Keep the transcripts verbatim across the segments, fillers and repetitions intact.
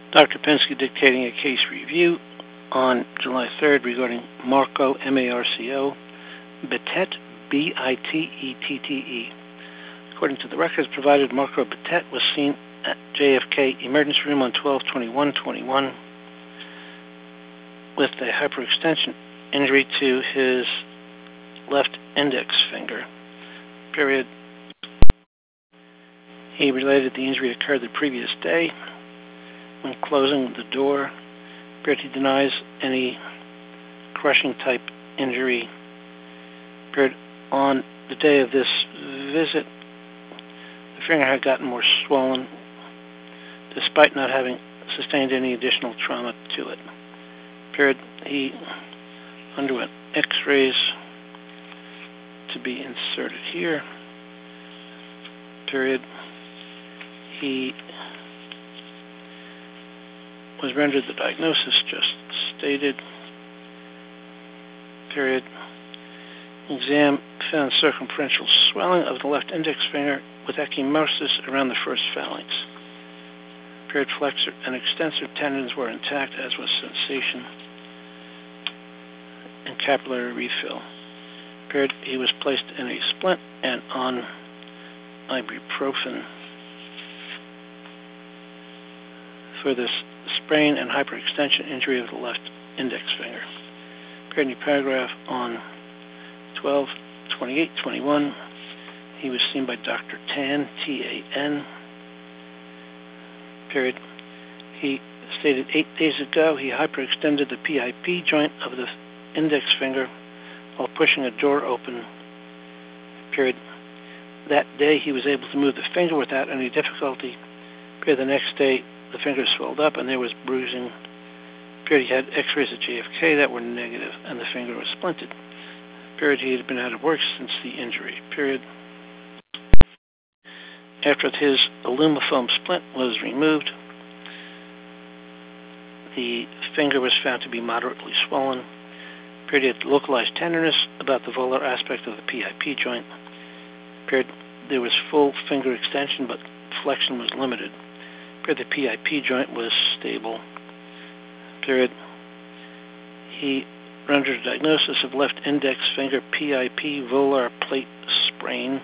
Doctor Pensky dictating a case review on July third regarding Marco, M A R C O, Bitette, B I T E T T E. According to the records provided, Marco Bitette was seen at J F K emergency room on twelve twenty-one twenty-one with a hyperextension injury to his left index finger. Period. He related the injury occurred the previous day when closing the door. Period. He denies any crushing type injury. Period. On the day of this visit, the finger had gotten more swollen despite not having sustained any additional trauma to it. Period. He underwent x-rays to be inserted here. Period. He was rendered the diagnosis just stated. Period. Exam found circumferential swelling of the left index finger with ecchymosis around the first phalanx. Period. Flexor and extensor tendons were intact, as was sensation and capillary refill. Period. He was placed in a splint and on ibuprofen for this sprain and hyperextension injury of the left index finger. Period. Paragraph on twelve twenty-eight twenty-one. He was seen by Doctor Tan, T A N. Period. He stated eight days ago he hyperextended the P I P joint of the index finger while pushing a door open. Period. That day he was able to move the finger without any difficulty. Period. The next day the finger swelled up and there was bruising. Period. He had x-rays at J F K that were negative and the finger was splinted. Period. He had been out of work since the injury. Period. After his alumifoam splint was removed, the finger was found to be moderately swollen. Period. He had localized tenderness about the volar aspect of the P I P joint. Period. There was full finger extension, but flexion was limited. Period. The P I P joint was stable. Period. He rendered a diagnosis of left index finger P I P volar plate sprain.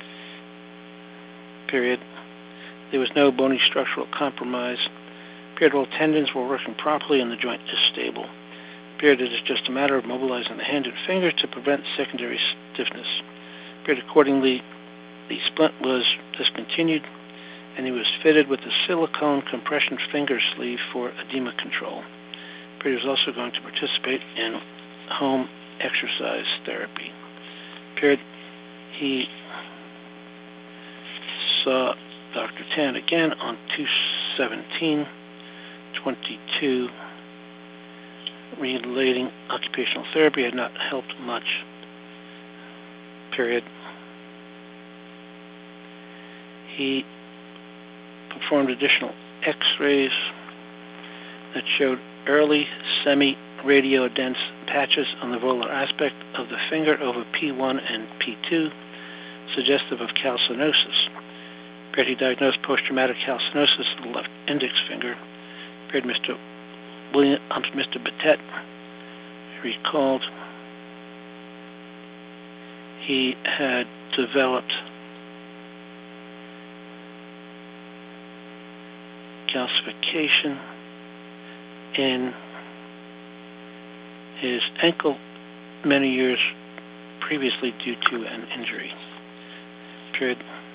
Period. There was no bony structural compromise. Period. All tendons were working properly and the joint is stable. Period. It is just a matter of mobilizing the hand and finger to prevent secondary stiffness. Period. Accordingly, the splint was discontinued and he was fitted with a silicone compression finger sleeve for edema control. Period. He was also going to participate in home exercise therapy. Period. He saw Doctor Tan again on two seventeen twenty-two. Relating occupational therapy had not helped much. Period. He performed additional x-rays that showed early semi-radiodense patches on the volar aspect of the finger over P one and P two, suggestive of calcinosis. Period. He diagnosed post-traumatic calcinosis of the left index finger. Period. Mister William, um, Mister Bitette recalled he had developed calcification in his ankle many years previously due to an injury. Period.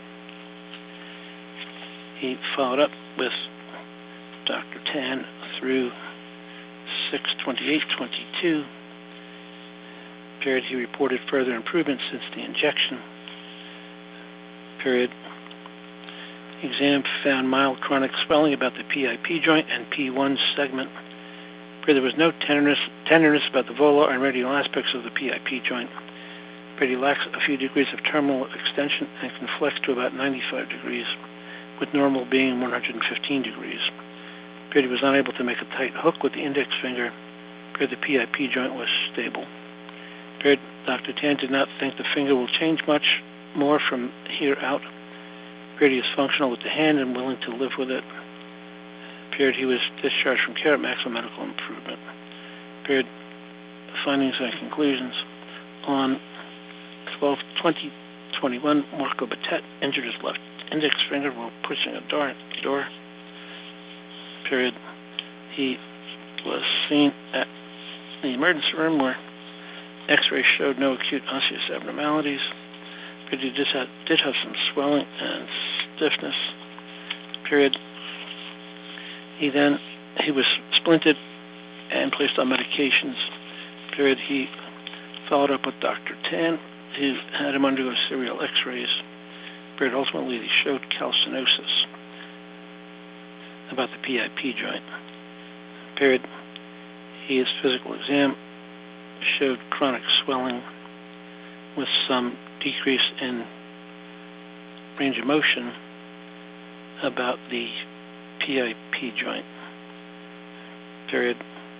He followed up with Doctor Tan through six twenty-eight twenty-two. Period. He reported further improvement since the injection. Period. Exam found mild chronic swelling about the P I P joint and P one segment. Period. There was no tenderness, tenderness about the volar and radial aspects of the P I P joint. Period. He lacks a few degrees of terminal extension and can flex to about ninety-five degrees, with normal being one hundred fifteen degrees. Period. He was unable to make a tight hook with the index finger. Period. The P I P joint was stable. Period. Doctor Tan did not think the finger will change much more from here out. Period. He is functional with the hand and willing to live with it. Period. He was discharged from care at maximum medical improvement. Period. Findings and conclusions. On twelve twenty twenty-one, Marco Batet injured his left index finger while pushing a door. door. Period. He was seen at the emergency room where X-rays showed no acute osseous abnormalities. Period. He did have, did have some swelling and stiffness. Period. He then he was splinted and placed on medications. Period. He followed up with Doctor Tan, who had him undergo serial X-rays. Period. Ultimately, he showed calcinosis about the P I P joint. Period. His physical exam showed chronic swelling with some decrease in range of motion about the P I P joint. Period.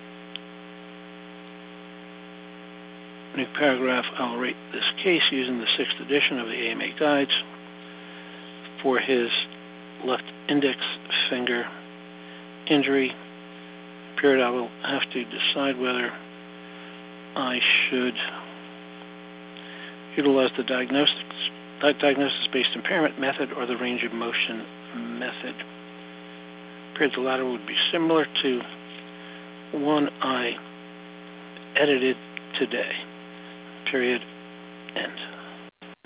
New paragraph. I'll rate this case using the sixth edition of the A M A guides for his left index finger injury. Period. I will have to decide whether I should utilize the diagnostics, diagnosis-based impairment method or the range of motion method. Period. The latter would be similar to one I edited today. Period. End.